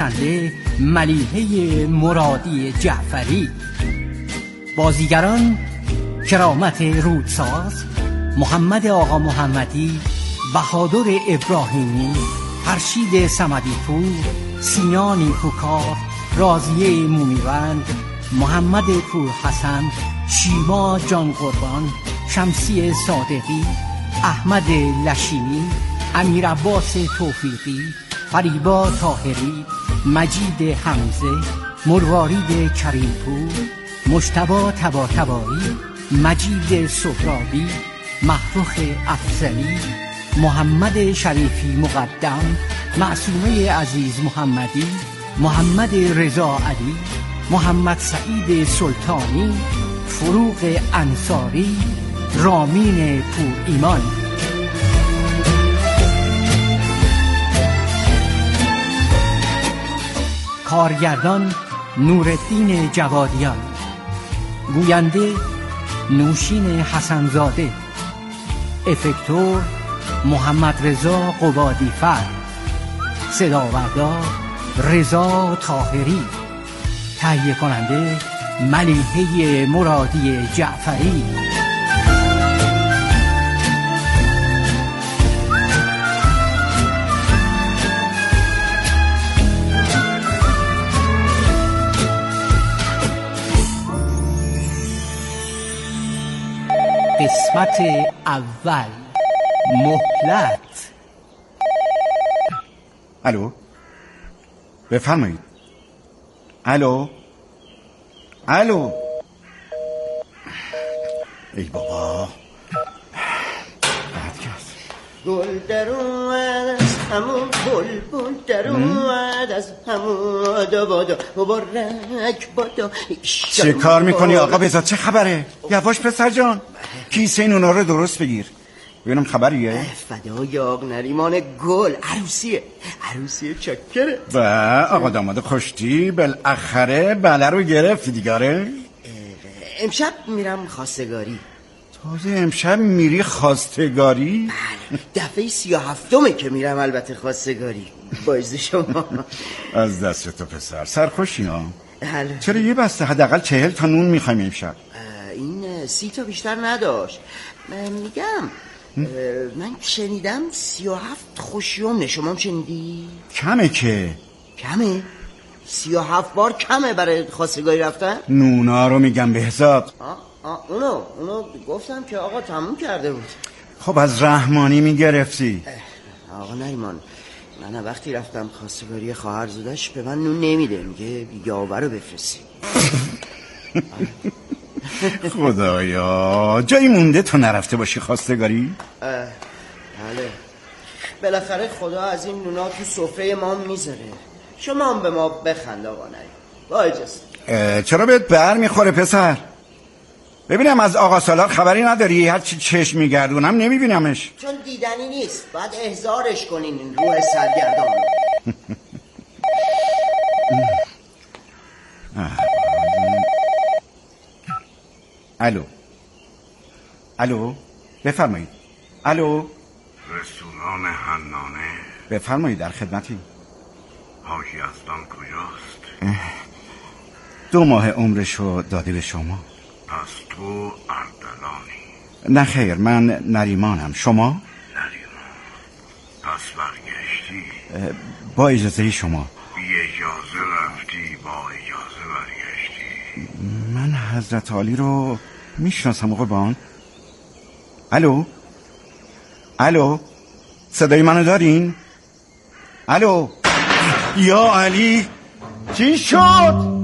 نویسنده ملیحه مرادی جعفری. بازیگران: کرامت رودساز، محمد آقا محمدی، بهادر ابراهیمی، فرشید صمدی پور، سینا نیکوکار، راضیه مومیوند، محمد پور حسن، شیما جان قربان، شمسی صادقی، احمد لشینی، امیر عباس توفیقی، فریبا طاهری، مجید حمزه، مروارید کریمپور، مجتبی طباطبایی، مجید سهرابی، محروخ افضلی، محمد شریفی مقدم، معصومه عزیز محمدی، محمد رضا علی، محمد سعید سلطانی، فروغ انصاری، رامین پور ایمان. کارگردان: نورالدین جوادیان. گوینده: نوشین حسنزاده. افکتور: محمد رضا قبادی فر. صداوردار: رضا طاهری. تهیه کننده: ملیحه مرادی جعفری. قسمت اول: مهلت. الو، بفرمایید. الو ای بابا، گل در اومد از همون بلبل در اومد از همون دو مبارک بادا. چه کار میکنی آقا بزاد؟ چه خبره؟ یواش پسر جان، کیسه این اونا رو درست بگیر ببینم خبریه. فدای آق نریمان گل، عروسی چکره. و آقا داماد خوشتی بالاخره بله رو گرفتی دیگاره. امشب میرم خواستگاری. تازه امشب میری خواستگاری؟ بله، دفعه 37 که میرم البته خواستگاری. باعث شما. از دست تو پسر، سرخوشی ها. بله. چرا یه بسته حداقل 40 تا نون میخوایم امشب؟ این 30 تا بیشتر نداشت. میگم من شنیدم 37 خوشیومه، شما هم شنیدی؟ کمه که؟ کمه؟ 37 بار کمه برای خواستگاری رفتن؟ نونا رو میگم بهزاد. اونو گفتم که آقا تموم کرده بود. خب از رحمانی میگرفتی. آقا نریمان، من وقتی رفتم خواستگاری خواهرزادش به من نون نمیده، میگه یاوه رو بفرستی. خدایا، جایی مونده تو نرفته باشی خواستگاری؟ بله، بالاخره خدا از این نونا تو سفره ما میذاره. شما هم به ما بخند آقا نریمان. با اجازه. چرا بهت بر میخوره پسر؟ ببینم از آقا سالار خبری نداری؟ هر چی چشم میگردونم نمیبینمش. چون دیدنی نیست، باید احضارش کنین این روح سرگردان. الو بفرمایید. الو، رستوران حنانه. بفرمایید، در خدمتی. حاجی یزدان کجاست؟ 2 ماه عمرشو داده به شما. پس تو اردلانی؟ نه خیر، من نریمانم. شما؟ نریمان. پس برگشتی؟ با اجازه شما. بی اجازه رفتی، با اجازه برگشتی. من حضرت عالی رو میشناسم قربان. الو صدای منو دارین؟ الو، یا علی، چی شد؟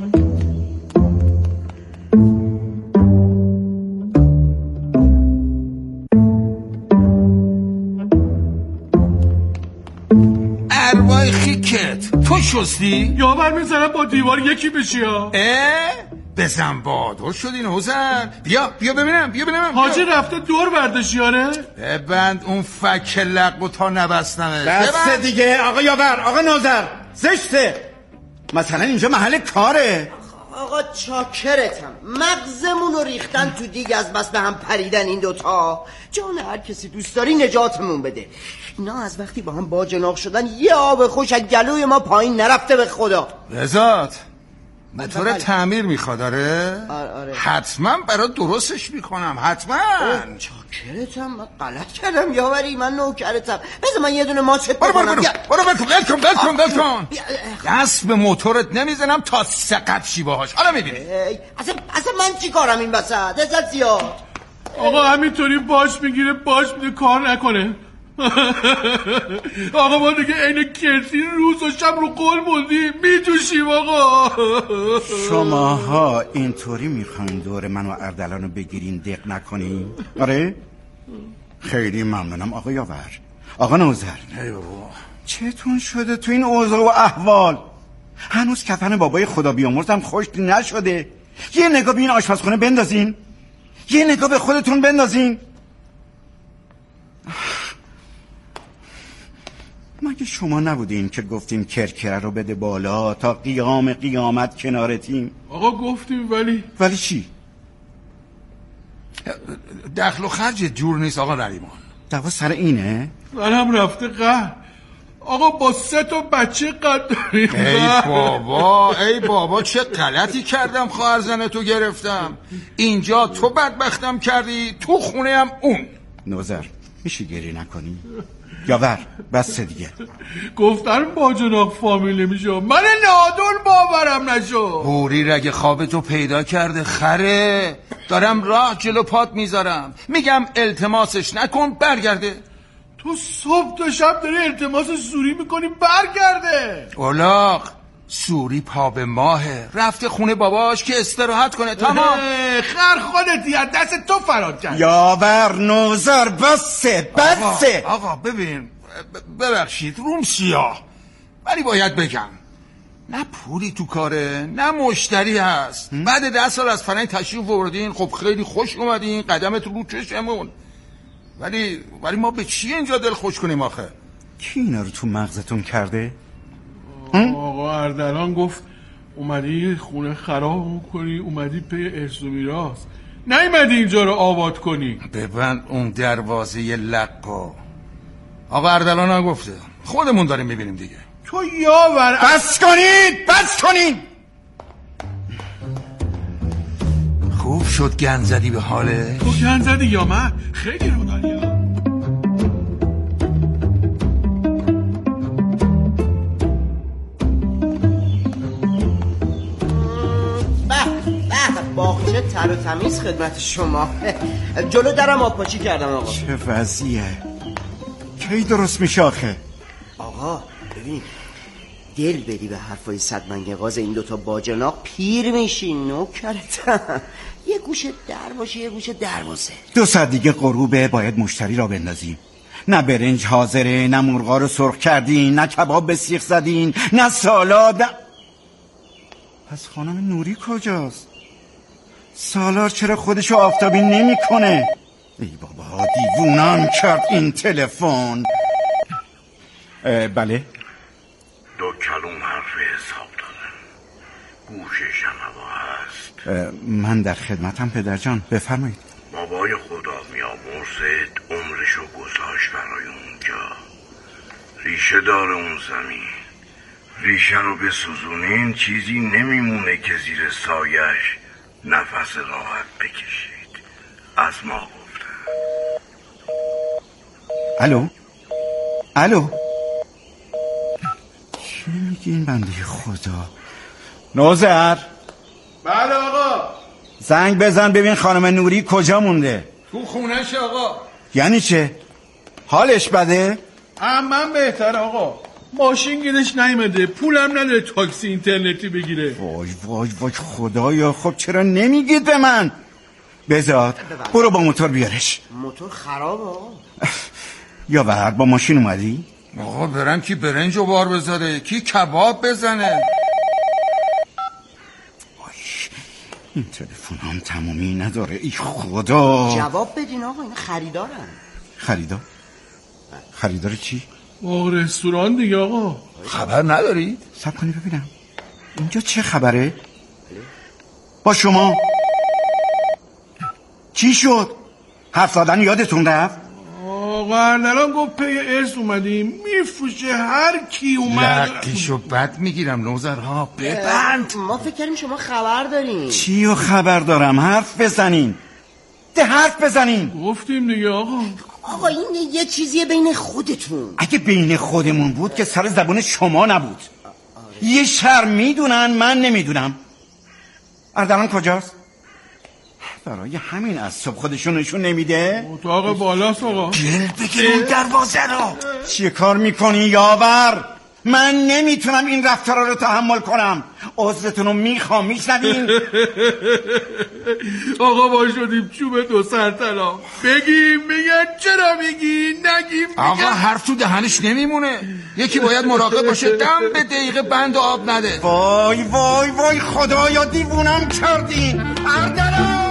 ارواح خیکت، تو شستی؟ یا بر میزنم با دیوار یکی بشی ها. بزن بادر شدین حسن. بیا ببینم. حاجی رفته دور برداشیاره. ببند اون فک لقو تا نبستنه. بس دیگه آقا یاور، آقا ناظر، زشته. مثلا اینجا محل کاره. آقا چاکرتم، مغزمون رو ریختن تو دیگ، از بس به هم پریدن این دوتا. جان هر کسی دوست داری نجاتمون بده. اینا از وقتی با هم باجناق شدن یه آب خوش از گلوی ما پایین نرفته به خدا. رضات موتور تعمیر میخواد؟ آره آره. حتما برای درستش میکنم، حتما. چاکرتم، من غلط کردم یاوری، من نوکرتم. بذار من یه دونه ماچت بکنم. برو ول کن. دست به موتورت نمیزنم تا سقط شی باهاش. حالا میبینی اصلا من چی کارم این وسط؟ ازت زیاد. آقا همینطوری باش میگیره باش میده کار نکنه. آقا ما دیگه این کسی روز و شب رو قول بودیم میتوشیم. آقا شماها اینطوری میخواین دور من و اردلانو بگیرین دق نکنین؟ آره؟ خیلی ممنونم آقا یاور. آقا نوذر، چتون شده تو این اوضاع و احوال؟ هنوز کفن بابای خدا بیامرزم خوش نشده؟ یه نگاه به این آشپزخونه بندازین، یه نگاه به خودتون بندازین. مگه شما نبودین که گفتیم کرکره رو بده بالا تا قیام قیامت کنارتیم؟ آقا گفتیم ولی چی؟ دخل و خرج جور نیست آقا نریمان. دوا سر اینه؟ منم رفته قهر. آقا با 3 بچه قد داریم. ای بابا چه غلطی کردم خواهر زنتو گرفتم. اینجا تو بدبختم کردی، تو خونه هم اون. نوذر میشه گریه نکنی؟ یاور بس دیگه. گفتن باجناق فامیل نمیشه، من نادون باورم نشو. بوری رگ خوابتو پیدا کرده خره. دارم راه جلو پات میذارم، میگم التماسش نکن برگرده. تو صبح تا شب داری التماس سوری میکنی برگرده. اولاق سوری پا به ماهه، رفته خونه باباش که استراحت کنه. تمام. خر خودتی از دست تو فرار کرد. یاور نوذر بسه. آقا ببین، ببخشید روم سیاه، ولی باید بگم نه پولی تو کاره نه مشتری هست. بعد 10 سال از فرنگ تشریف آوردین، خب خیلی خوش اومدین، قدمت رو چشمون، ولی ما به چی اینجا دل خوش کنیم آخه؟ کی اینا رو تو مغزتون کرده؟ آقا اردلان گفت اومدی خونه خراب کنی، اومدی پی ارث و میراث، نیومدی اینجا رو آباد کنی. ببند اون دروازه لقو. آقا اردلان هم گفته، خودمون داریم میبینیم دیگه. تو یاور بس کنید. خوب شد گند زدی به حاله. تو گند زدی یا من؟ خیلی رو داری. باغچه تر و تمیز خدمت شما. جلو درم آبپاشی کردم آقا. چه وضعیه؟ کی درست میشه آخه؟ آقا ببین، دل بدی به حرفای صدمنگغاز این دوتا باجناق پیر میشین. نوکرتم، یه گوشه در باشه یه گوشه دروازه. 2 ساعت دیگه غروبه، باید مشتری را بندازیم. نه برنج حاضره، نه مرغا رو سرخ کردین، نه کباب به سیخ زدین، نه سالاد. پس خانم نوری کجاست؟ سالار چرا خودشو آفتابی نمی کنه؟ ای بابا دیوونم کرد این تلفن. بله 2 کلوم حرف حساب دادن، گوشش هم هوا هست. من در خدمتم پدرجان، بفرمایید. بابای خدا بیامرزت عمرشو گذاشت برای اونجا. ریشه داره اون زمین، ریشه رو بسوزونین چیزی نمیمونه که زیر سایش نفس راحت بکشید. از ما گفتن. الو چی میگی این بنده خدا؟ نوذر. بله آقا. زنگ بزن ببین خانم نوری کجا مونده. تو خونه‌ش آقا. یعنی چه؟ حالش بده؟ من بهتر آقا، ماشین گیرش نیمده، پولم نداره تاکسی اینترنتی بگیره. وای خدایا، خب چرا نمیگید به من؟ بذار برو با موتور بیارش. موتور خرابه آقا. یاور با ماشین اومدی؟ آقا برم کی برنجو بار بذاره، کی کباب بزنه. این تلفن هم تمومی نداره. ای خدا. جواب بدین آقا، این خریدارن. خریدار چی؟ رستوران دیگه آقا. خبر نداری؟ صبر کنی ببینم اینجا چه خبره؟ با شما. چی شد؟ حرف زدن یادتون رفت؟ آقا اردلان گفت پی ارث اومدیم میفروشه هر کی اومد. لقیشو بد میگیرم نوزرها، ببند. ما فکر کردیم شما خبر دارین. چی و خبر دارم؟ حرف بزنین، حرف بزنین. گفتیم دیگه آقا. آقا این یه چیزیه بین خودتون. اگه بین خودمون بود که سر زبون شما نبود. یه شرم میدونن من نمیدونم. اردلان کجاست؟ برای همین از صبح خودشون نشون نمیده. اتاق بالاست آقا. گل بگیر اون دروازه رو. چیه کار میکنی یاور؟ من نمیتونم این رفتارا رو تحمل کنم. عذرتون رو میخوام، میشنوین؟ آقا ما شدیم چوب دو سرطلا. بگیم میگن چرا میگی نگیم میگن. آقا حرف تو دهنش نمیمونه. یکی باید مراقب باشه دم به دقیقه بند آب نده. وای وای وای خدایا دیوونم کردین. اردلان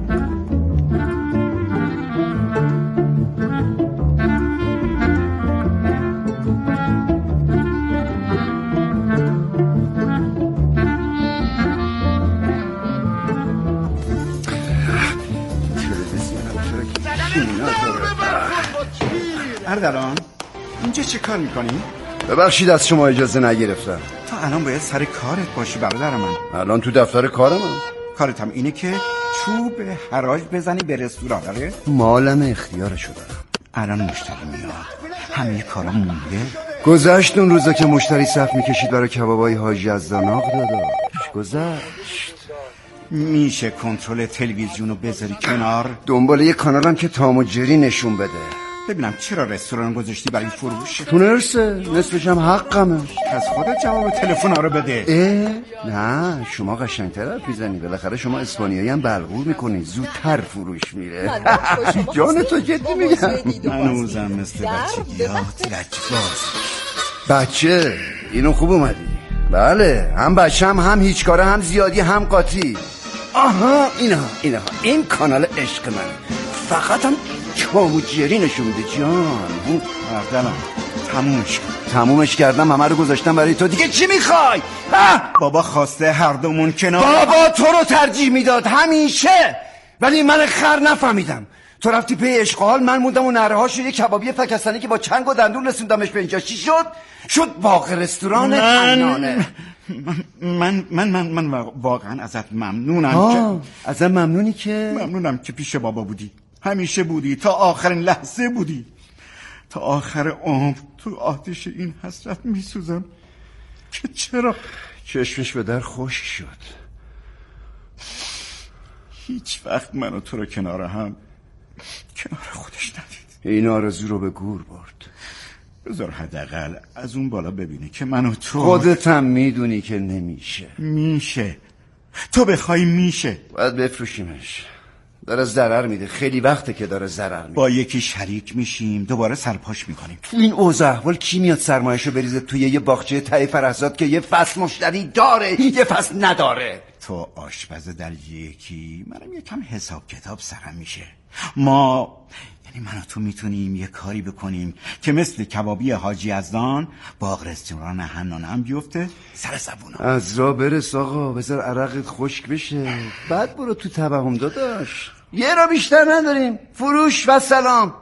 اردلان اینجا چه کار میکنی؟ ببخشید از شما اجازه نگرفتم. تو الان باید سر کارت باشی برادر من. الان تو دفتر کارم. کارت هم اینه که چوب حراج بزنی به رستوران. داره؟ مالم اختیارشو دارم. الان مشتری میاد، همه کارا مونده. گذشت اون روزا که مشتری صف میکشید برای کبابای حاجی از داناق داداش. گذشت. میشه کنترل تلویزیون رو بذاری کنار؟ دنبال یه کانالم که تام و جری نشون بده. ببینم چرا رستوران گذاشتی برای فروش؟ تو نرسه، نصفش هم حقمه. از خودت جواب تلفن ها رو بده. نه شما قشنگ‌تر حرف میزنی. بالاخره شما اسپانیایی هم بلغور میکنی، زودتر فروش میره. جان تو جدی میگم. منوزم مثل بچگیات لجباز. بچه اینو خوب اومدی. بله هم بچه هم هیچ کاره هم زیادی هم قاطی. آها اینها این کانال عشق من. فقط هم تام و جری نشون بده جان. اردلان تمومش کردم، همه رو گذاشتم برای تو. دیگه چی میخوای؟ بابا خواسته هر دومون کنار. بابا تو رو ترجیح میداد همیشه، ولی من خر نفهمیدم. تو رفتی پی اشغال، من موندم و نره هاشو یه کبابی فکستانی که با چنگ و دندون رسوندمش به اینجا. چی شد باغ رستوران حنانه. من واقعا ازت ممنونم. ازت ممنونی که؟ ممنونم که پیش بابا بودی، همیشه بودی، تا آخرین لحظه بودی. تا آخر عمر تو آتش این حسرت میسوزم که چرا چشمش به در خشک شد. هیچ وقت من و تو رو کنار خودش ندید. این آرزو رو به گور برد. بذار حداقل از اون بالا ببینی که من و تو. خودت هم میدونی که نمیشه. میشه، تو بخوای میشه. باید بفروشیمش. داره ضرر میده، خیلی وقته که داره ضرر میده. با یکی شریک میشیم، دوباره سرپاش میکنیم. تو این اوضاع احوال کی میاد سرمایه‌شو بریزه توی یه باغچه ته فرزاد که یه فصل مشتری داره یه فصل نداره؟ تو آشپز در یکی، منم یکم حساب کتاب سرم میشه. من و تو میتونیم یه کاری بکنیم که مثل کبابی حاجی یزدان باغ رستوران حنانه هم بیفته سر زبونا. از را برس آقا، بذار عرقت خشک بشه، بعد برو تو توهم داداش. یه را بیشتر نداریم، فروش و سلام.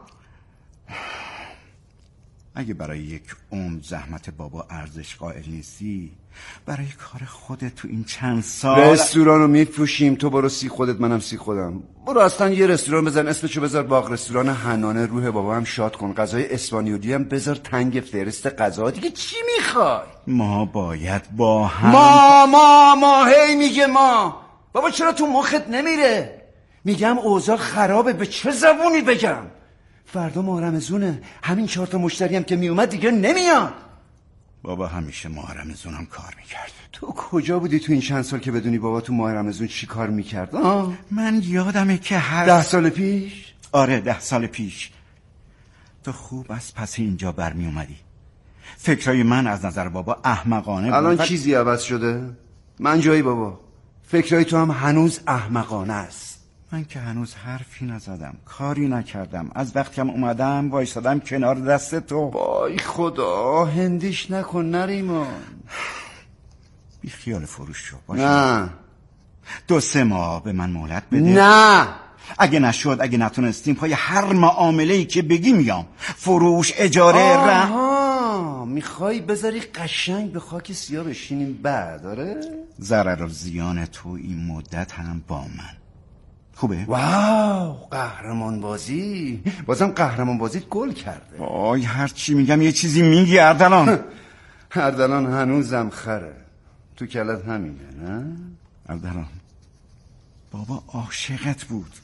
اگه برای یک عمر زحمت بابا ارزش قائل نیستی، برای کار خودت تو این چند سال رستورانو میفروشیم. تو برو سی خودت، منم سی خودم. برو اصلا یه رستوران بزن، اسمشو بذار باغ رستوران حنانه. روح بابا هم شاد کن. غذای اسپانیولی هم بذار تنگ فرست غذا. دیگه چی میخوای؟ ما باید با هم ما هی میگه ما. بابا چرا تو مخت نمیره؟ میگم اوضاع خرابه، به چه زبونی بگم؟ فردا ماه رمضونه، همین 4 تا مشتری هم که میومد دیگه نمیاد. بابا همیشه ماه رمضون هم کار میکرد. تو کجا بودی تو این چند سال که بدونی بابا تو ماه رمضون چی کار میکرد؟ من یادمه که 10 سال پیش؟ آره 10 سال پیش. تو خوب از پس اینجا برمی اومدی. فکرای من از نظر بابا احمقانه بود. الان چیزی عوض شده؟ من جایی بابا. فکرای تو هم هنوز احمقانه است. من که هنوز حرفی نزدم، کاری نکردم. از وقتی هم اومدم وایسادم کنار دست تو. وای خدا، هندیش نکن نریمان. بی خیال فروش شو باشه. نه 2-3 ماه به من مهلت بده. نه اگه نشد، اگه نتونستیم، پای هر معامله‌ای که بگی میام. فروش، اجاره، میخوای بذاری قشنگ به خاک سیاه بشینیم بعد؟ آره؟ ضرر و زیان تو این مدت هم با من. خوبه؟ واو، قهرمان بازی. بازم قهرمان بازیت گل کرده. وای، هر چی میگم یه چیزی میگی اردلان. اردلان هنوزم خره. تو کلت همینه نه؟ اردلان، بابا عاشقت بود.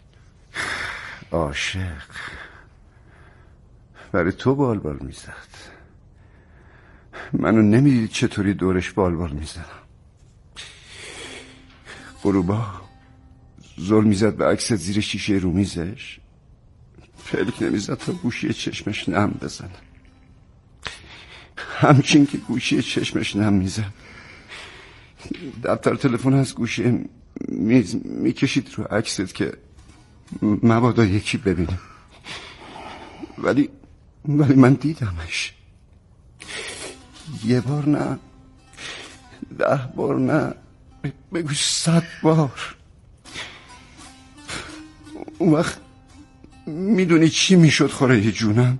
عاشق؟ برای تو بالبال میزد. منو نمیدید چطوری دورش بالبال میزدم. غروبا زل میزد به عکست زیر شیشه رومیزش. پلک نمیزد تا گوشی چشمش نم بزنه. همچین که گوشی چشمش نم میزد، دفتر تلفن از گوشی میز میکشید رو عکست که مبادا یکی ببینه. ولی من دیدمش. 1 بار نه، 10 بار نه، بگو 100 بار. اون وقت میدونی چی میشد خوره جونم؟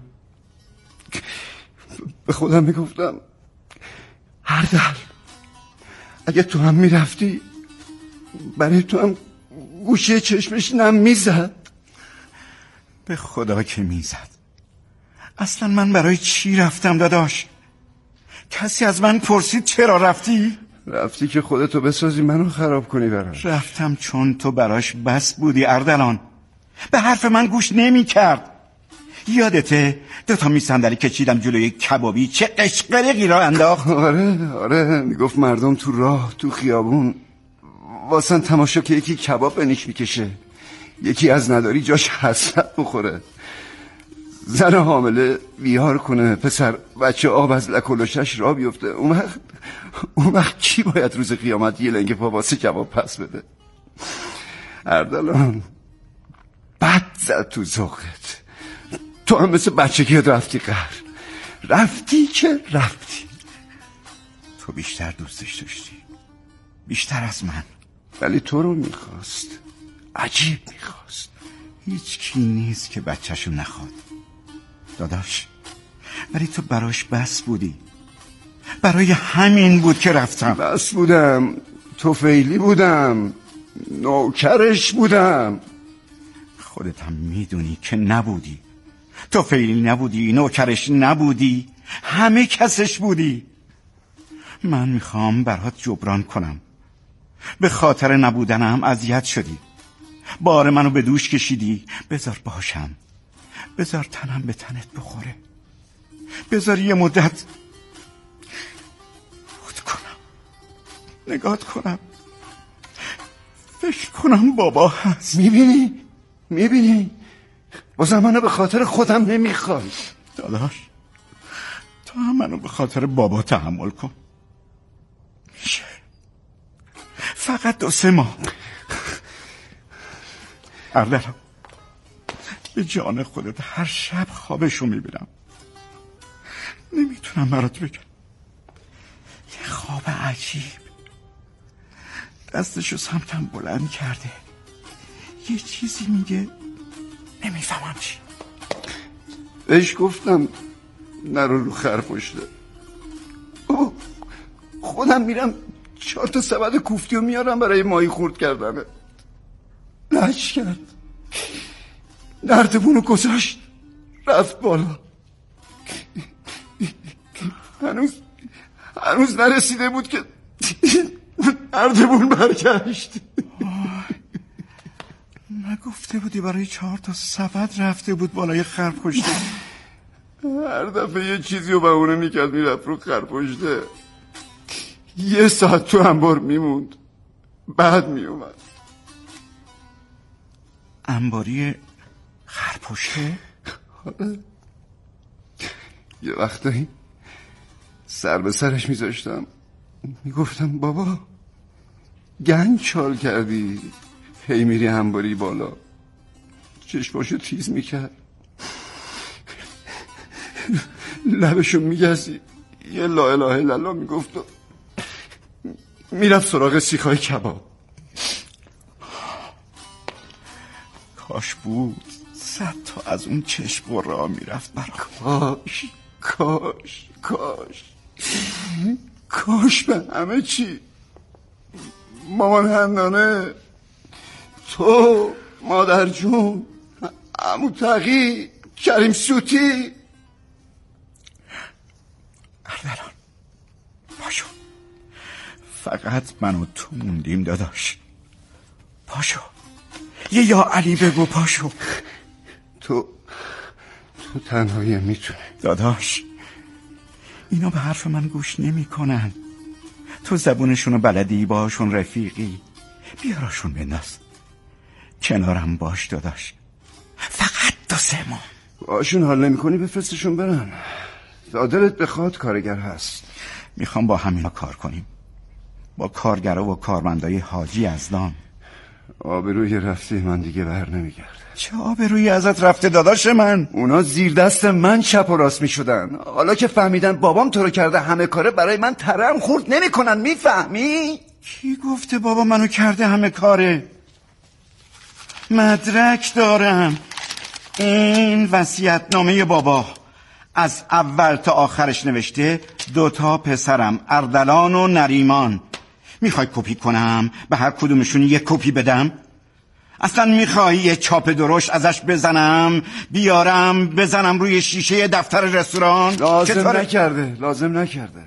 به خودم میگفتم اردل، اگه تو هم میرفتی برای تو هم گوشه چشمش نم میزد. به خدا که میزد. اصلا من برای چی رفتم داداش؟ کسی از من پرسید چرا رفتی؟ رفتی که خودتو بسازی منو خراب کنی براش. رفتم چون تو براش بس بودی اردلان. به حرف من گوش نمی کرد. یادته 2 میز صندلی کشیدم جلوی کبابی، چه قشقرقی را انداخت. آره میگفت مردم تو راه تو خیابون واسن تماشا که یکی کباب بنیش میکشه، یکی از نداری جاش حسرت بخوره، زن حامله بیار کنه، پسر بچه آب از لکلوشش را بیفته. اون وقت کی باید روز قیامت یه لنگ پا واسه کباب پس بده؟ اردلان بد زد تو ذوقت. تو هم مثل بچگی رفتی قهر. رفتی که رفتی. تو بیشتر دوستش داشتی، بیشتر از من. ولی تو رو میخواست، عجیب میخواست. هیچ کی نیست که بچه‌شو نخواد داداش. ولی تو براش بس بودی. برای همین بود که رفتم. بس بودم، توفیلی بودم، نوکرش بودم. خودت هم میدونی که نبودی. توفیلی نبودی، نوکرش نبودی، همه کسش بودی. من میخوام برات جبران کنم. به خاطر نبودنم اذیت شدی، بار منو به دوش کشیدی. بذار باشم، بذار تنم به تنت بخوره، بذار یه مدت بود کنم، نگات کنم، فکر کنم بابا هست. میبینی بازم منو به خاطر خودم نمیخوای. داداش تو هم منو به خاطر بابا تحمل کن. میشه فقط 2-3 ماه. اردلان به جان خودت هر شب خوابشو میبینم. نمیتونم برات بگم. یه خواب عجیب. دستشو سمتم بلند کرده، یه چیزی میگه، نمیفهمم چی. بهش گفتم نرو رو خرپشته. خودم میرم 4 تا سبد کوفتی رو میارم برای ماهی خورد کردنه. لج کرد، نردبونو گذاشت رفت بالا. هنوز نرسیده بود که نردبون برگشت. نگفته بودی برای 4 تا سبد رفته بود بالای خرپشته؟ هر دفعه یه چیزی رو بهونه میکرد میرفت رو خرپشته. 1 ساعت تو انبار میموند، بعد میومد. انباری خرپشته؟ یه وقتایی سر به سرش میذاشتم، میگفتم بابا گنج چال کردی، هی میری انباری بالا. چشماشو تیز میکرد، لبشو میگزی، یه لا اله الا الله میگفت، میرفت سراغ سیخای کباب. کاش بود 100 تا از اون چشم را میرفت برام. کاش به همه چی. مامان حنانه، تو، مادر جون، عمو تقی، کریم سوتی. اردلان پاشو، فقط من و تو موندیم داداش. پاشو یه یا علی بگو. پاشو. تو تنهایی میتونه. داداش اینا به حرف من گوش نمی کنن. تو زبونشونو بلدی، باشون رفیقی، بیاراشون بنداز کنارم باش داداش. فقط 2-3 ماه باشون حال نمی کنی بفرستشون برن. دادرت بخواد کارگر هست. میخوام با همینا کار کنیم، با کارگرا و کارمندای حاجی یزدان. آبروی رفتی من دیگه بر نمیگرده. چه آبرویی ازت رفته داداش من؟ اونا زیر دست من چپ و راست میشدن. حالا که فهمیدن بابام تو رو کرده همه کاره، برای من ترم خورد نمیکنن. میفهمی؟ کی گفته بابا منو کرده همه کاره؟ مدرک دارم. این وصیت‌نامه بابا از اول تا آخرش نوشته 2 پسرم اردلان و نریمان. میخوای کپی کنم به هر کدومشون 1 کپی بدم؟ اصلا میخوای یه چاپ درشت ازش بزنم بیارم بزنم روی شیشه دفتر رستوران؟ لازم نکرده.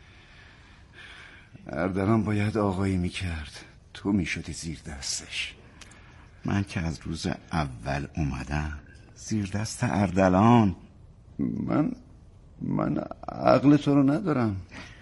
اردلان باید آقایی میکرد، تو میشدی زیر دستش. من که از روز اول اومدم زیر دست اردلان. من عقل تو رو ندارم.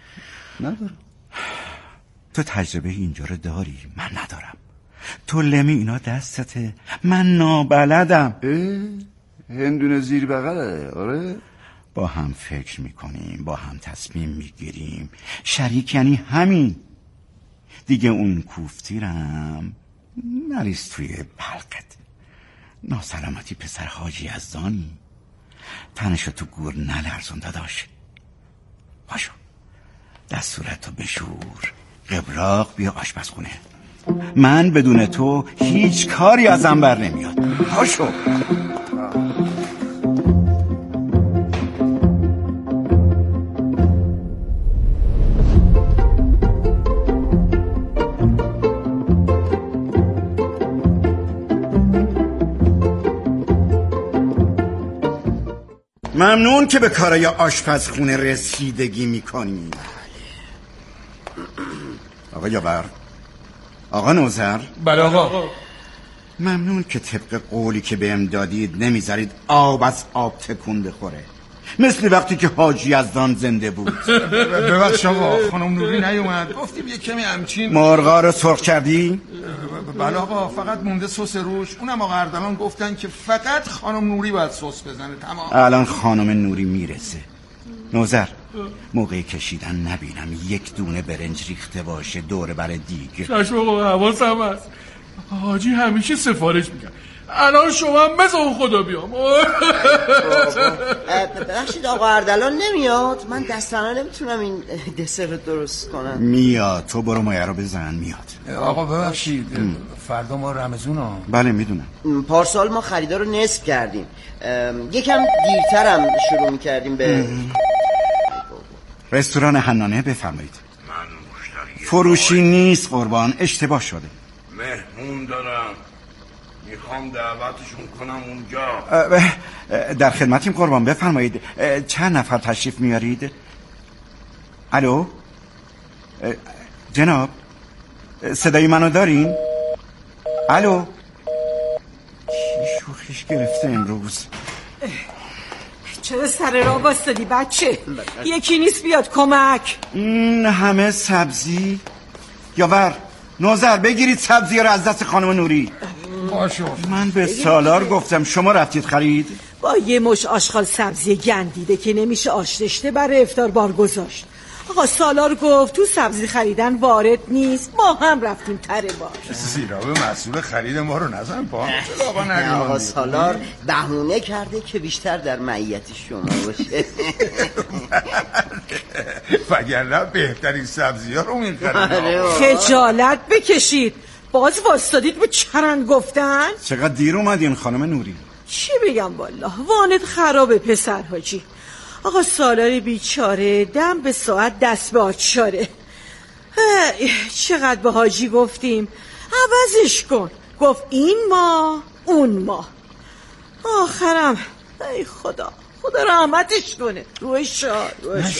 تو تجربه اینجا رو داری، من ندارم. تو لمی اینا دستته، من نابلدم. هندونه زیر بغله. آره با هم فکر میکنیم، با هم تصمیم میگیریم، شریک یعنی همین دیگه. اون کوفتیرم نریز توی پلقت. ناسلامتی پسر حاجی یزدانی، تنشو تو گور نلرزون داداش. باشو دستورتو بشور، قبراق بیا آشپزخونه. من بدون تو هیچ کاری ازم بر نمیاد. باشو. ممنون که به کارای آشپزخونه رسیدگی میکنی. آقا یاور، آقا نوذر. بله آقا. ممنون که طبق قولی که بهم دادید نمیذارید آب از آب تکون بخوره، مثل وقتی که حاجی یزدان زنده بود. ببخش آقا، خانم نوری نیومد، گفتیم یه کمی همچین. مرغا رو سرخ کردی؟ بله آقا، فقط مونده سس روش. اونم آقا اردلان گفتن که فقط خانم نوری باید سس بزنه. تمام. الان خانم نوری میرسه. نوذر، موقع کشیدن نبینم 1 دونه برنج ریخته باشه دور بر دیگه. چشم آقا، حواسم هست. حاجی همیشه سفارش میگن. الان شما هم بزن خدا بیام. ببخشید آقا اردلان نمیاد؟ من دستانا نمیتونم این دسر رو درست کنم. میاد، تو برو مایه رو بزن. میاد. آقا ببخشید فردا ما رمضونه. بله میدونم. پارسال ما خریدار رو نصف کردیم، یکم دیرترم شروع میکردیم به رستوران حنانه. بفرمایید. من مشتری فروشی نیست قربان، اشتباه شده. مهمون دارم، میخوام دعوتشون کنم اونجا. در خدمتیم قربان، بفرمایید. چند نفر تشریف میارید؟ الو جناب، صدای منو دارین؟ الو. کی شوخیش گرفته امروز؟ چرا سر راه واسطادی بچه؟ یکی نیست بیاد کمک. این همه سبزی؟ یاور، نوذر بگیرید سبزی رو از دست خانم نوری. باشو. من به سالار گفتم، شما رفتید خرید؟ با یه مش آشغال سبزی گندیده که نمیشه آش رشته برای افطار بار گذاشت. آقا سالار گفت تو سبزی خریدن وارد نیست، ما هم رفتیم تره بار. زیرا به مسئول خرید ما رو نزن پا. آقا سالار بهونه کرده که بیشتر در معیت شما باشه. وگرنه بهترین سبزی ها رو میخرید. خجالت بکشید. باز واسطادید به چرند گفتن؟ چقدر دیر اومدین خانم نوری؟ چی بگم والله، وانت خرابه پسر حاجی. آقا سالار بیچاره دم به ساعت دست به آچاره. چقدر به حاجی گفتیم عوضش کن، گفت این ما اون ما. آخرم ای خدا رحمتش کنه. روی شاد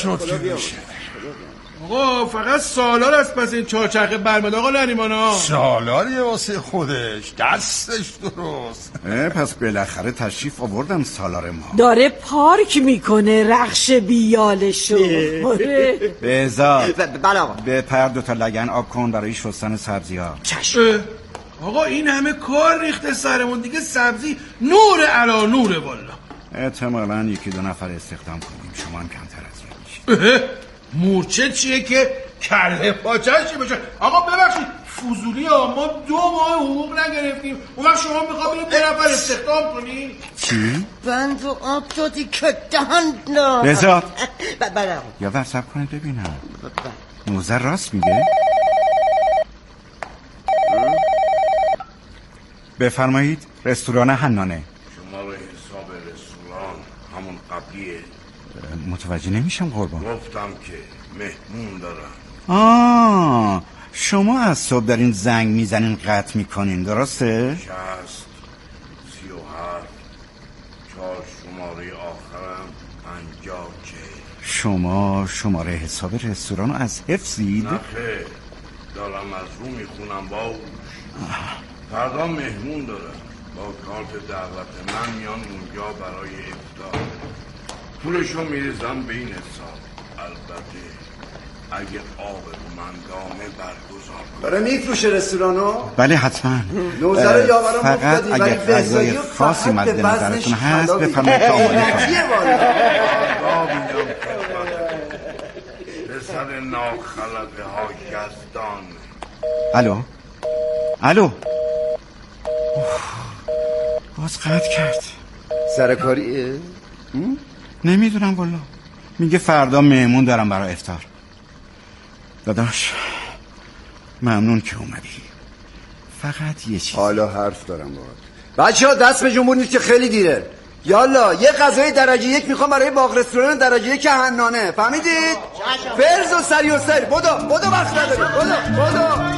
آقا فقط سالار است پس این چهارچرخه برمد آقا نریمانا. سالاریه واسه خودش، دستش درست. پس بالاخره تشریف آوردن سالار ما. داره پارک میکنه رخش بیالشو. بهزاد بله آقا. به پر 2 تا لگن آب کن برای شستن سبزی ها. چشم. آقا این همه کار ریخته سرمون دیگه، سبزی نور علا نوره والا. احتمالاً 1-2 نفر استخدام کنیم، شما هم کمتر از این میشه. مورچه چیه که کله پاچش چی بشه؟ آقا ببخشید فضولی ها، ما 2 ماه حقوق نگرفتیم، اون وقت شما میخواه بریم 2 نفر استخدام کنیم؟ چی؟ بند و آب دادی که دهند نه. بهزاد بله آقا. یا ورسب کنید ببینم نوزر راست میگه؟ بفرمایید. رستوران حنانه. شماره حساب رستوران همون قبلیه؟ متوجه نمیشم قربان. گفتم که مهمون دارم. شما از صبح دارین زنگ میزنین قطع میکنین درسته؟ 60 37 4 شماره آخرم 50 40. شما شماره حساب رستوران رو از حفظید؟ نخه دارم از رو میخونم باوش. فردا مهمون دارم با کارت دعوت من میان اونجا برای افطار. پولشو میریزم به این حساب. البته اگه آب من دامه برگزار کنم. برای میفروشه رستورانو؟ بله حتما. نوزر یاورم فقط اگه غذای خاصی مد نظرتون هست بفرمایید که آماده کنم. پسر ناخلقه ها یزدان. الو باز قطع کرد. سرکاریه؟ نمیدونم والا. میگه فردا مهمون دارم برای افطار. داداش ممنون که اومدی. فقط یه چیز. حالا حرف دارم باهات. بچه‌ها دست به جنبور نیست که خیلی دیره. یالا یه غذای درجه 1 میخوام برای باغ رستوران درجه 1 حنانه. فهمیدید؟ فرض و سری و سری. بدو وقت نداری. بدو.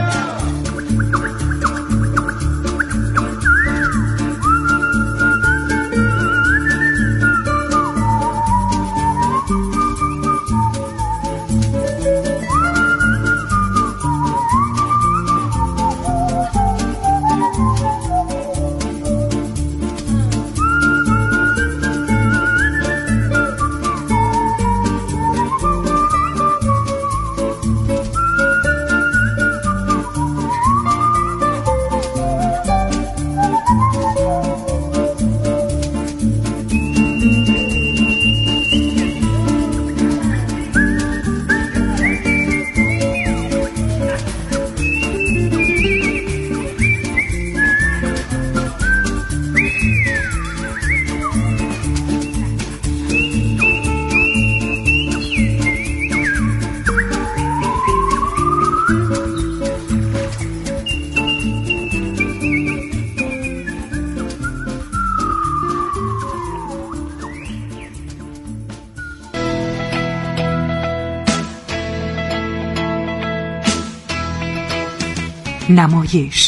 نمایش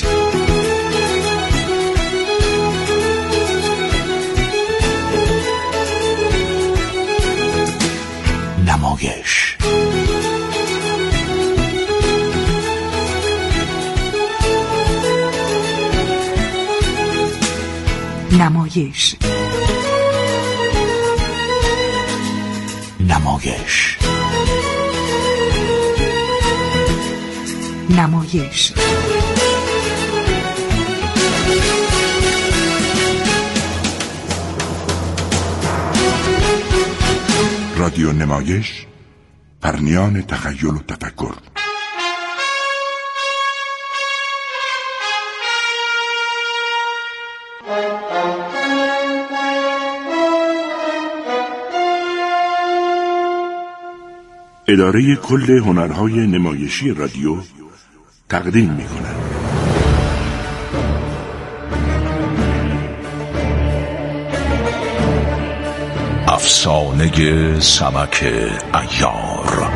نمایش نمایش نمایش نمایش رادیو نمایش، پرنیان تخیل و تفکر. اداره کل هنرهای نمایشی رادیو تقدیم می‌کند. افسانه سمک عیار.